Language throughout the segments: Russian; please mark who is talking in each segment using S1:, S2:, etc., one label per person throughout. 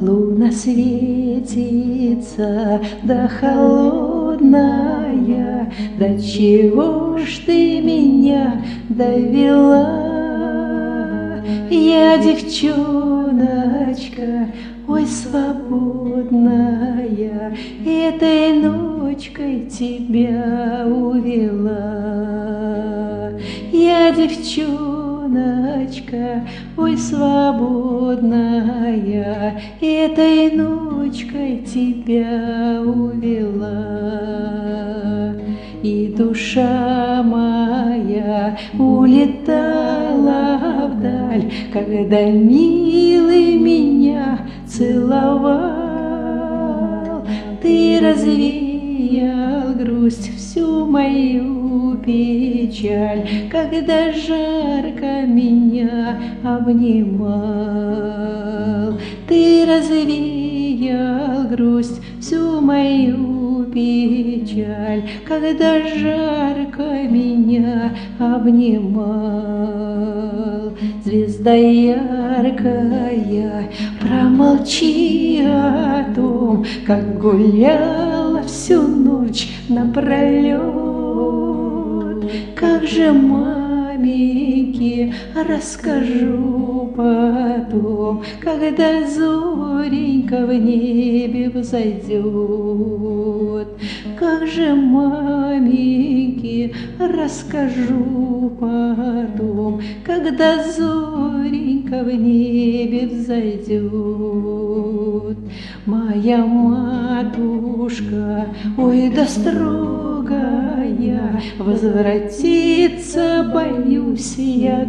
S1: Луна светится, да холодная, до чего ж ты меня довела? Я девчоночка, ой, свободная, этой ночкой тебя увела. Я девчоночка, ой, свободная, этой ночкой тебя увела. И душа моя улетала вдаль, когда милый меня целовал. Ты развеял грусть, всю мою печаль, когда жарко меня обнимал. Ты развеял грусть, всю мою печаль, когда жарко меня обнимал. Звезда яркая, промолчи о том, как гуляла всю ночь напролет. Как же маменьке расскажу потом, когда зоренька в небе взойдет. Как же маменьке расскажу потом, когда зоренька в небе взойдет. Моя матушка, ой, да строгая, возвратиться боюсь я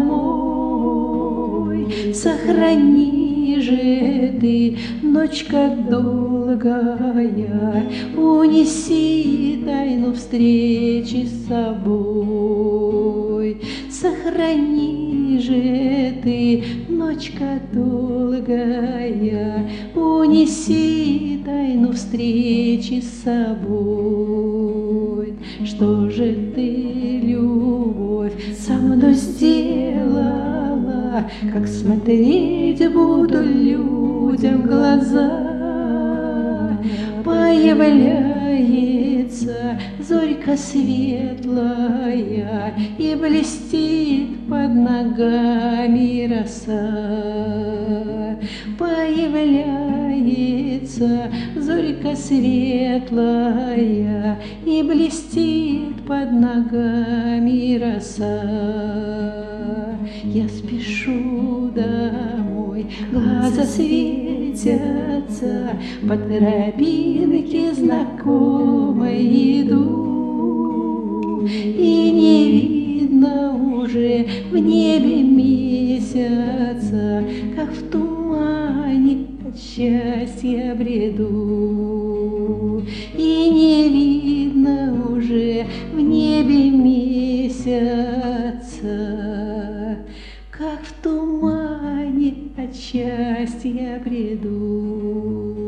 S1: домой. Сохрани же ты, ночка долгая, унеси тайну встречи с собой. Сохрани же ты, ночка долгая, унеси тайну встречи с собой. Что же ты, любовь, со мной сделала? Как смотреть буду людям в глаза? Появляется зорька светлая, и блестит под ногами роса. Появляется зорька светлая, и блестит под ногами роса. Я спешу домой, глаза светятся, по тропинке знакомой иду, и не видно уже в небе месяца, как в тумане от счастья бреду. И не видно уже в небе месяца, как в тумане от счастья бреду.